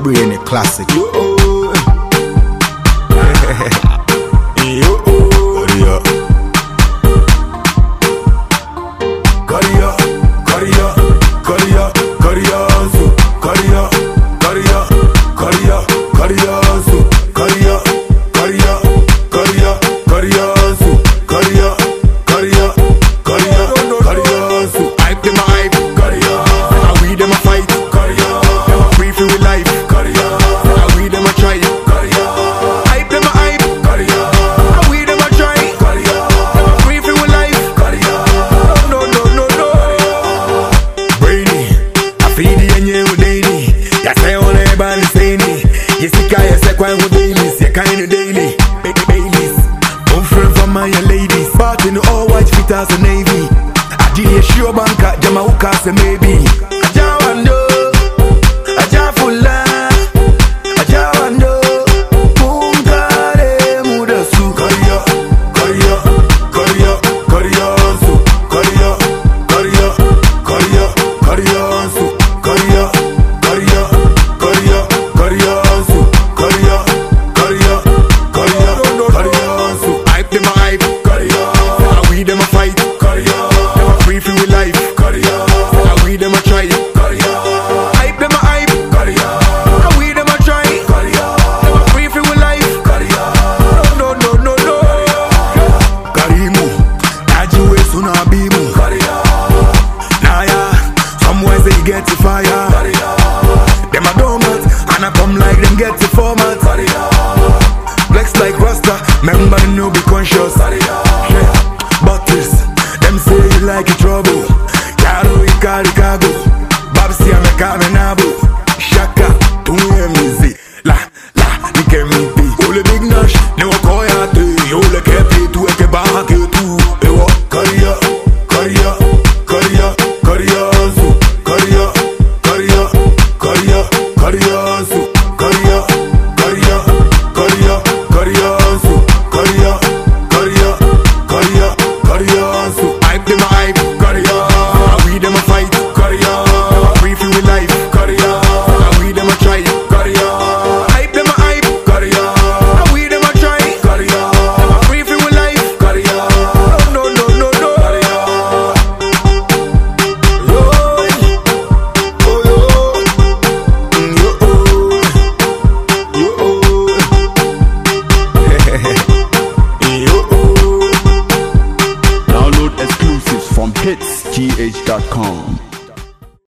brain classic. Ladies, part in all white feet as a navy. I did a sure banker, Jamaica say maybe. Ajawando, Ajafula, Ajawando, Mungare Mudasu. Korea, Korea, Korea, Korea, Korea, Korea, Korea, Korea, Korea, Korea, Korea, Korea, Korea, Korea, Korea, Korea. Hype them hype. We them a fight, them a free free with life, we them a try, hype them a hype, we them a try, them a free free with life, no no no no. Karimu, Ajiwe suna bimu, Naya, somewhere they get the fire, them a dormant, and I come like them get the format, flex like Rasta, remember the no be conscious. Them say you like it trouble. Yaro ikari kago. Babsi amekame nabo. Shaka tuwe mizi. La nikemipi. Ole big nash ne wakoya te. Ole kepi tu eke baha ke tu. Ewa Korea, Korea, Korea, Korea su. Korea, Korea, Korea, Korea su. Korea, Korea, Korea, Korea su. Korea, Korea, Korea, Korea su. Hype them a hype, Korea. We them a fight, Korea. Free free with life, Korea. We them a try, Korea. Hype them a hype, Korea. We them a try, Korea. Free free with life, Korea. No no no no. Yo, oh yo, Download exclusives from hitsgh.com.